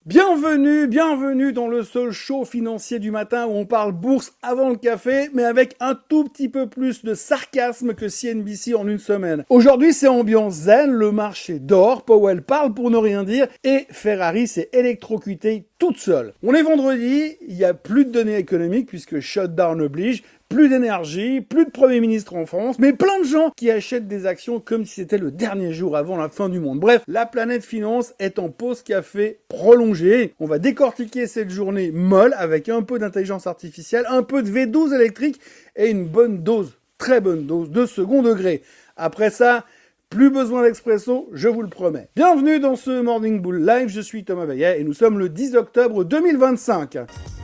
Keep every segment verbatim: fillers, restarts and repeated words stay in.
Bienvenue, bienvenue dans le seul show financier du matin où on parle bourse avant le café, mais avec un tout petit peu plus de sarcasme que C N B C en une semaine. Aujourd'hui, c'est ambiance zen, le marché dort, Powell parle pour ne rien dire, et Ferrari s'est électrocutée toute seule. On est vendredi, il n'y a plus de données économiques puisque shutdown oblige, plus d'énergie, plus de Premier ministre en France, mais plein de gens qui achètent des actions comme si c'était le dernier jour avant la fin du monde. Bref, la planète finance est en pause café prolongée. On va décortiquer cette journée molle avec un peu d'intelligence artificielle, un peu de V douze électrique et une bonne dose, très bonne dose de second degré. Après ça, plus besoin d'expresso, je vous le promets. Bienvenue dans ce Morning Bull Live, je suis Thomas Baillet et nous sommes le dix octobre deux mille vingt-cinq.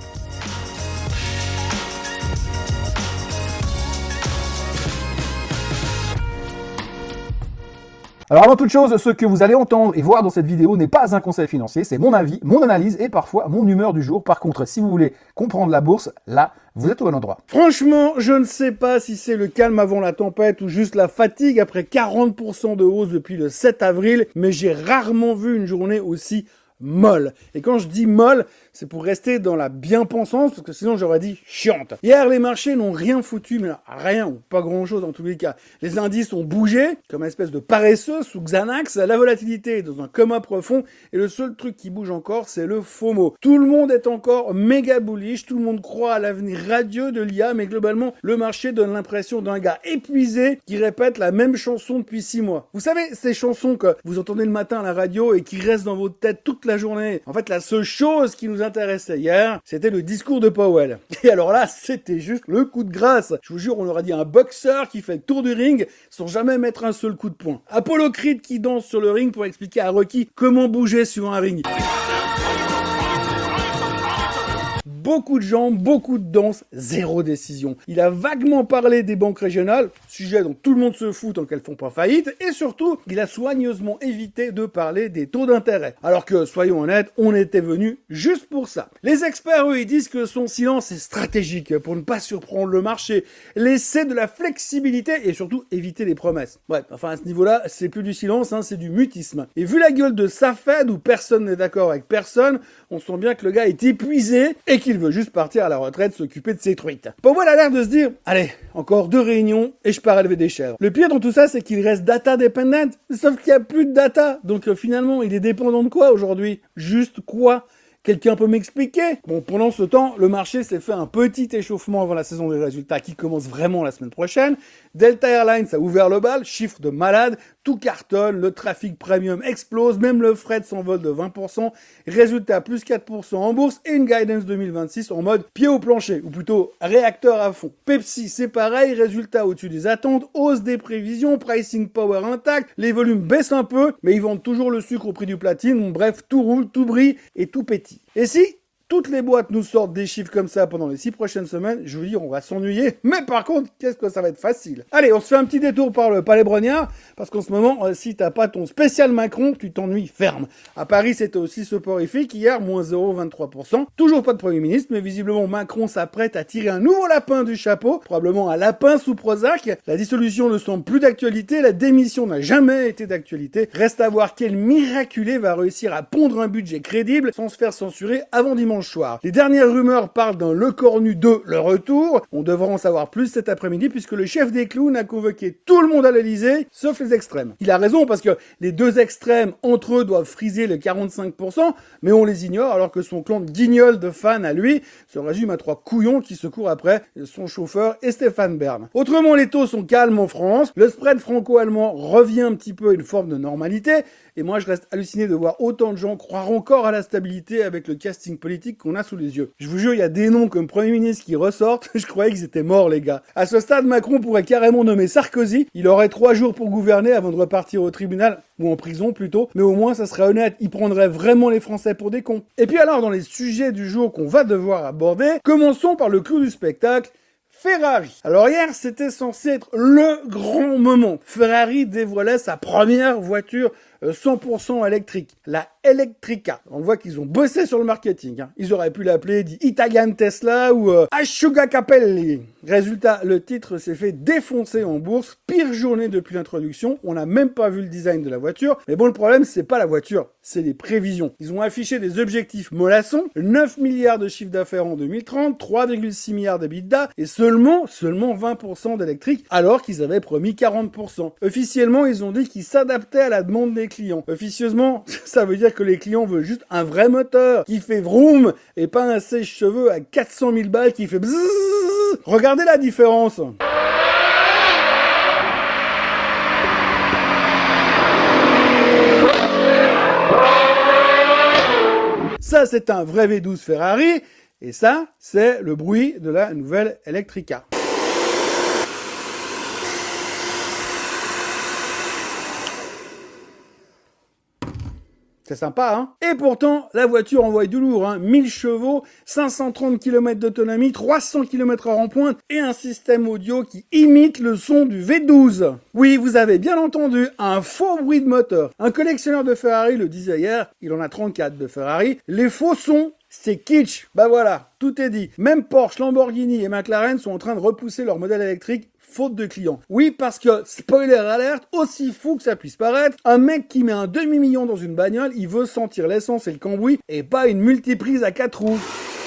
Alors avant toute chose, ce que vous allez entendre et voir dans cette vidéo n'est pas un conseil financier, c'est mon avis, mon analyse et parfois mon humeur du jour. Par contre, si vous voulez comprendre la bourse, là, vous êtes au bon endroit. Franchement, je ne sais pas si c'est le calme avant la tempête ou juste la fatigue après quarante pour cent de hausse depuis le sept avril, mais j'ai rarement vu une journée aussi molle. Et quand je dis molle, c'est pour rester dans la bien-pensance, parce que sinon j'aurais dit chiante. Hier, les marchés n'ont rien foutu, mais rien, ou pas grand-chose en tous les cas. Les indices ont bougé, comme une espèce de paresseux sous Xanax, la volatilité est dans un coma profond, et le seul truc qui bouge encore, c'est le FOMO. Tout le monde est encore méga bullish, tout le monde croit à l'avenir radieux de l'I A, mais globalement, le marché donne l'impression d'un gars épuisé qui répète la même chanson depuis six mois. Vous savez, ces chansons que vous entendez le matin à la radio et qui restent dans votre tête toute la journée. En fait, la seule chose qui nous intéressait hier, c'était le discours de Powell. Et alors là, c'était juste le coup de grâce. Je vous jure, on aurait dit un boxeur qui fait le tour du ring sans jamais mettre un seul coup de poing. Apollo Creed qui danse sur le ring pour expliquer à Rocky comment bouger sur un ring. Beaucoup de jambes, beaucoup de danse, zéro décision. Il a vaguement parlé des banques régionales, sujet dont tout le monde se fout tant qu'elles font pas faillite, et surtout, il a soigneusement évité de parler des taux d'intérêt. Alors que, soyons honnêtes, on était venu juste pour ça. Les experts, eux, ils disent que son silence est stratégique pour ne pas surprendre le marché, laisser de la flexibilité et surtout éviter les promesses. Ouais, enfin à ce niveau-là, c'est plus du silence, hein, c'est du mutisme. Et vu la gueule de sa Fed, où personne n'est d'accord avec personne, on sent bien que le gars est épuisé et qu'il veut juste partir à la retraite s'occuper de ses truites. Powell a l'air de se dire, allez, encore deux réunions et je pars élever des chèvres. Le pire dans tout ça, c'est qu'il reste data dependent, sauf qu'il n'y a plus de data. Donc euh, finalement, il est dépendant de quoi aujourd'hui? Juste quoi? Quelqu'un peut m'expliquer? Bon, pendant ce temps, le marché s'est fait un petit échauffement avant la saison des résultats qui commence vraiment la semaine prochaine. Delta Airlines a ouvert le bal, chiffre de malade, tout cartonne, le trafic premium explose, même le fret s'envole de vingt pour cent, résultat plus quatre pour cent en bourse et une guidance deux mille vingt-six en mode pied au plancher, ou plutôt réacteur à fond. Pepsi, c'est pareil, résultat au-dessus des attentes, hausse des prévisions, pricing power intact, les volumes baissent un peu, mais ils vendent toujours le sucre au prix du platine, bref, tout roule, tout brille et tout pétille. Et si toutes les boîtes nous sortent des chiffres comme ça pendant les six prochaines semaines, je veux dire, on va s'ennuyer. Mais par contre, qu'est-ce que ça va être facile. Allez, on se fait un petit détour par le Palais Brognard, parce qu'en ce moment, euh, si t'as pas ton spécial Macron, tu t'ennuies ferme. À Paris, c'était aussi soporifique. Hier, moins zéro virgule vingt-trois pour cent. Toujours pas de Premier ministre, mais visiblement, Macron s'apprête à tirer un nouveau lapin du chapeau, probablement un lapin sous Prozac. La dissolution ne semble plus d'actualité, la démission n'a jamais été d'actualité. Reste à voir quel miraculé va réussir à pondre un budget crédible sans se faire censurer avant dimanche soir. Les dernières rumeurs parlent d'un Le Cornu deux, le retour. On devra en savoir plus cet après-midi puisque le chef des clowns a convoqué tout le monde à l'Elysée, sauf les extrêmes. Il a raison parce que les deux extrêmes, entre eux, doivent friser les quarante-cinq pour cent, mais on les ignore alors que son clan de guignols de fans à lui se résume à trois couillons qui se courent après son chauffeur et Stéphane Bern. Autrement, les taux sont calmes en France, le spread franco-allemand revient un petit peu à une forme de normalité, et moi je reste halluciné de voir autant de gens croire encore à la stabilité avec le casting politique qu'on a sous les yeux. Je vous jure, il y a des noms comme Premier ministre qui ressortent, je croyais qu'ils étaient morts les gars. À ce stade, Macron pourrait carrément nommer Sarkozy, il aurait trois jours pour gouverner avant de repartir au tribunal, ou en prison plutôt, mais au moins ça serait honnête, il prendrait vraiment les Français pour des cons. Et puis alors, dans les sujets du jour qu'on va devoir aborder, commençons par le clou du spectacle, Ferrari. Alors hier, c'était censé être le grand moment. Ferrari dévoilait sa première voiture cent pour cent électrique, la Electrica. On voit qu'ils ont bossé sur le marketing. Hein. Ils auraient pu l'appeler dit Italian Tesla ou euh, Asciuga Capelli. Résultat, le titre s'est fait défoncer en bourse. Pire journée depuis l'introduction. On n'a même pas vu le design de la voiture. Mais bon, le problème, c'est pas la voiture, c'est les prévisions. Ils ont affiché des objectifs mollassons. neuf milliards de chiffre d'affaires en deux mille trente, trois virgule six milliards d'EBITDA et seulement, seulement vingt pour cent d'électrique alors qu'ils avaient promis quarante pour cent. Officiellement, ils ont dit qu'ils s'adaptaient à la demande des clients. Officieusement, ça veut dire que les clients veulent juste un vrai moteur qui fait vroom et pas un sèche-cheveux à quatre cent mille balles qui fait bzzz. Regardez la différence. Ça, c'est un vrai V douze Ferrari, et ça, c'est le bruit de la nouvelle Electrica. C'est sympa, hein? Et pourtant, la voiture envoie du lourd, hein. mille chevaux, cinq cent trente kilomètres d'autonomie, trois cents kilomètres heure en pointe, et un système audio qui imite le son du V douze. Oui, vous avez bien entendu, un faux bruit de moteur. Un collectionneur de Ferrari le disait hier, il en a trente-quatre de Ferrari, les faux sons, c'est kitsch. Bah voilà, tout est dit. Même Porsche, Lamborghini et McLaren sont en train de repousser leur modèle électrique faute de clients. Oui, parce que, spoiler alerte, aussi fou que ça puisse paraître, un mec qui met un demi-million dans une bagnole, il veut sentir l'essence et le cambouis, et pas une multiprise à quatre roues.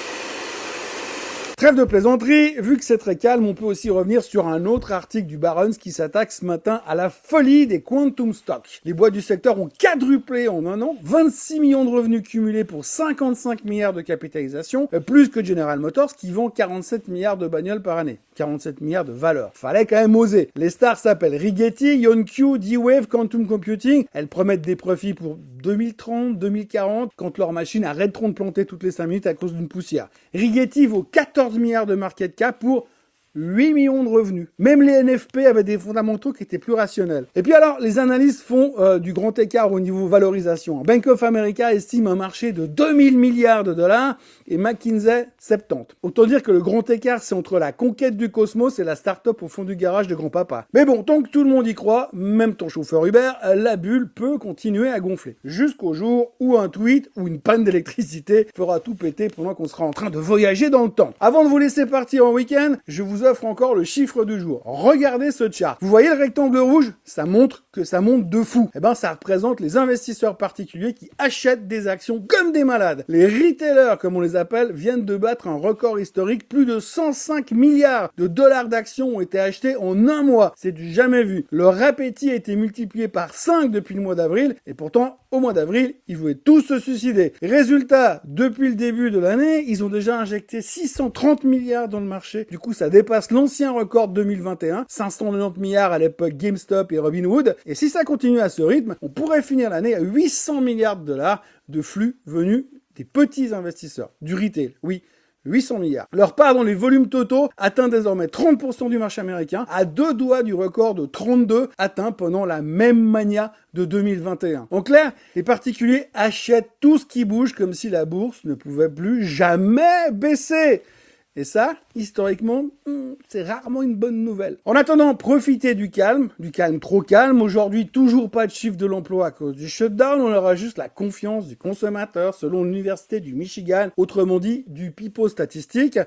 Trêve de plaisanterie, vu que c'est très calme, on peut aussi revenir sur un autre article du Barron's qui s'attaque ce matin à la folie des quantum stocks. Les boîtes du secteur ont quadruplé en un an, vingt-six millions de revenus cumulés pour cinquante-cinq milliards de capitalisation, plus que General Motors qui vend quarante-sept milliards de bagnoles par année. quarante-sept milliards de valeur. Fallait quand même oser. Les stars s'appellent Rigetti, Ionq, D-Wave, Quantum Computing. Elles promettent des profits pour deux mille trente, deux mille quarante, quand leurs machines arrêteront de planter toutes les cinq minutes à cause d'une poussière. Rigetti vaut quatorze milliards de market cap pour huit millions de revenus. Même les N F P avaient des fondamentaux qui étaient plus rationnels. Et puis alors, les analystes font euh, du grand écart au niveau valorisation. Bank of America estime un marché de deux mille milliards de dollars et McKinsey soixante-dix. Autant dire que le grand écart, c'est entre la conquête du cosmos et la start-up au fond du garage de grand-papa. Mais bon, tant que tout le monde y croit, même ton chauffeur Uber, la bulle peut continuer à gonfler. Jusqu'au jour où un tweet ou une panne d'électricité fera tout péter pendant qu'on sera en train de voyager dans le temps. Avant de vous laisser partir en week-end, je vous offre encore le chiffre du jour. Regardez ce chart. Vous voyez le rectangle rouge? Ça montre que ça monte de fou. Eh ben, ça représente les investisseurs particuliers qui achètent des actions comme des malades. Les retailers, comme on les appelle, viennent de battre un record historique. Plus de cent cinq milliards de dollars d'actions ont été achetés en un mois. C'est du jamais vu. Leur appétit a été multiplié par cinq depuis le mois d'avril. Et pourtant, au mois d'avril, ils voulaient tous se suicider. Résultat, depuis le début de l'année, ils ont déjà injecté six cent trente milliards dans le marché. Du coup, ça dépasse l'ancien record deux mille vingt et un, cinq cent quatre-vingt-dix milliards à l'époque GameStop et Robinhood. Et si ça continue à ce rythme, on pourrait finir l'année à huit cents milliards de dollars de flux venus des petits investisseurs, du retail, oui. huit cents milliards. Leur part dans les volumes totaux atteint désormais trente pour cent du marché américain, à deux doigts du record de trente-deux atteint pendant la même mania de deux mille vingt et un. En clair, les particuliers achètent tout ce qui bouge comme si la bourse ne pouvait plus jamais baisser. Et ça, historiquement, c'est rarement une bonne nouvelle. En attendant, profitez du calme, du calme trop calme. Aujourd'hui, toujours pas de chiffre de l'emploi à cause du shutdown. On aura juste la confiance du consommateur selon l'université du Michigan, autrement dit, du pipeau statistique.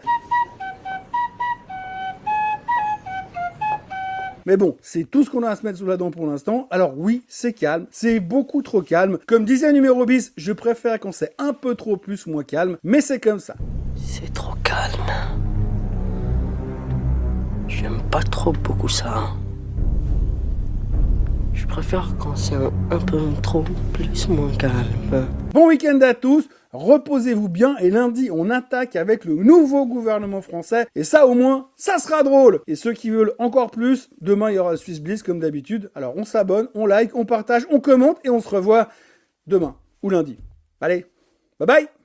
Mais bon, c'est tout ce qu'on a à se mettre sous la dent pour l'instant. Alors oui, c'est calme, c'est beaucoup trop calme. Comme disait numéro bis, je préfère quand c'est un peu trop plus ou moins calme, mais c'est comme ça. C'est trop calme. J'aime pas trop beaucoup ça. Je préfère quand c'est un, un peu trop plus moins calme. Bon week-end à tous, reposez-vous bien et lundi on attaque avec le nouveau gouvernement français et ça au moins, ça sera drôle. Et ceux qui veulent encore plus, demain il y aura le Swiss Bliss comme d'habitude. Alors on s'abonne, on like, on partage, on commente et on se revoit demain ou lundi. Allez, bye bye.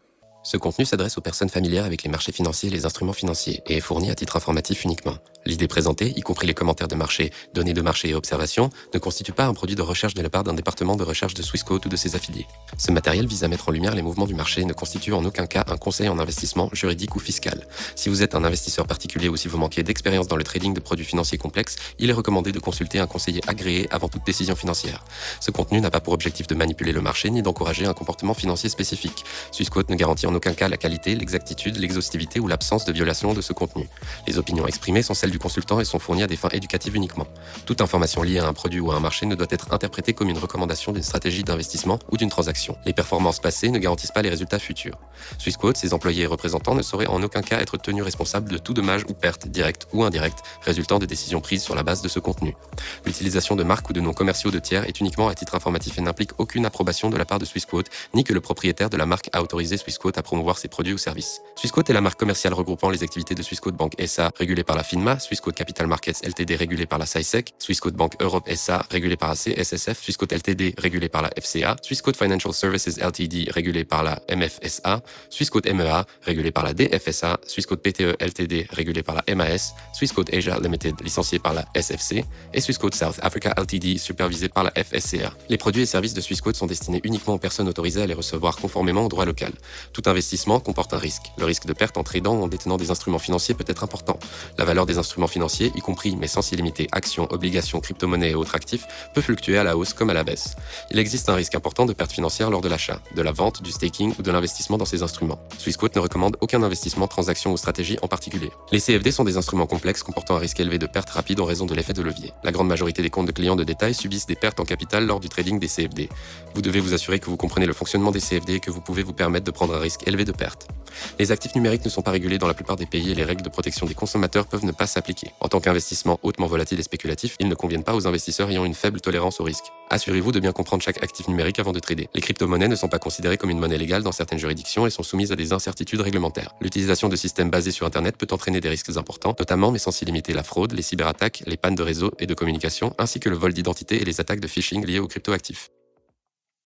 Ce contenu s'adresse aux personnes familières avec les marchés financiers et les instruments financiers et est fourni à titre informatif uniquement. L'idée présentée, y compris les commentaires de marché, données de marché et observations, ne constitue pas un produit de recherche de la part d'un département de recherche de Swissquote ou de ses affiliés. Ce matériel vise à mettre en lumière les mouvements du marché et ne constitue en aucun cas un conseil en investissement juridique ou fiscal. Si vous êtes un investisseur particulier ou si vous manquez d'expérience dans le trading de produits financiers complexes, il est recommandé de consulter un conseiller agréé avant toute décision financière. Ce contenu n'a pas pour objectif de manipuler le marché ni d'encourager un comportement financier spécifique. Swissquote ne garantit en aucun cas la qualité, l'exactitude, l'exhaustivité ou l'absence de violation de ce contenu. Les opinions exprimées sont celles du consultant et sont fournies à des fins éducatives uniquement. Toute information liée à un produit ou à un marché ne doit être interprétée comme une recommandation d'une stratégie d'investissement ou d'une transaction. Les performances passées ne garantissent pas les résultats futurs. Swissquote, ses employés et représentants ne sauraient en aucun cas être tenus responsables de tout dommage ou perte, directe ou indirecte, résultant de décisions prises sur la base de ce contenu. L'utilisation de marques ou de noms commerciaux de tiers est uniquement à titre informatif et n'implique aucune approbation de la part de Swissquote, ni que le propriétaire de la marque a autorisé Swissquote à promouvoir ses produits ou services. Swissquote est la marque commerciale regroupant les activités de Swissquote Bank S A, régulée par la FINMA, Swissquote Capital Markets Ltd, régulée par la S A I S E C, Swissquote Bank Europe S A, régulée par la C S S F, Swissquote Ltd, régulée par la F C A, Swissquote Financial Services Ltd, régulée par la M F S A, Swissquote M E A, régulée par la D F S A, Swissquote P T E Ltd, régulée par la M A S, Swissquote Asia Limited, licenciée par la S F C, et Swissquote South Africa Ltd, supervisée par la F S C A. Les produits et services de Swissquote sont destinés uniquement aux personnes autorisées à les recevoir conformément au droit local. Tout investissement comporte un risque. Le risque de perte en tradant ou en détenant des instruments financiers peut être important. La valeur des instruments financiers, y compris mais sans s'y limiter actions, obligations, crypto-monnaies et autres actifs, peut fluctuer à la hausse comme à la baisse. Il existe un risque important de perte financière lors de l'achat, de la vente, du staking ou de l'investissement dans ces instruments. Swissquote ne recommande aucun investissement, transaction ou stratégie en particulier. Les C F D sont des instruments complexes comportant un risque élevé de perte rapide en raison de l'effet de levier. La grande majorité des comptes de clients de détail subissent des pertes en capital lors du trading des C F D. Vous devez vous assurer que vous comprenez le fonctionnement des C F D et que vous pouvez vous permettre de prendre un risque élevé de perte. Les actifs numériques ne sont pas régulés dans la plupart des pays et les règles de protection des consommateurs peuvent ne pas s'appliquer. En tant qu'investissement hautement volatile et spéculatif, ils ne conviennent pas aux investisseurs ayant une faible tolérance au risque. Assurez-vous de bien comprendre chaque actif numérique avant de trader. Les crypto-monnaies ne sont pas considérées comme une monnaie légale dans certaines juridictions et sont soumises à des incertitudes réglementaires. L'utilisation de systèmes basés sur Internet peut entraîner des risques importants, notamment mais sans s'y limiter la fraude, les cyberattaques, les pannes de réseau et de communication, ainsi que le vol d'identité et les attaques de phishing liées aux cryptoactifs.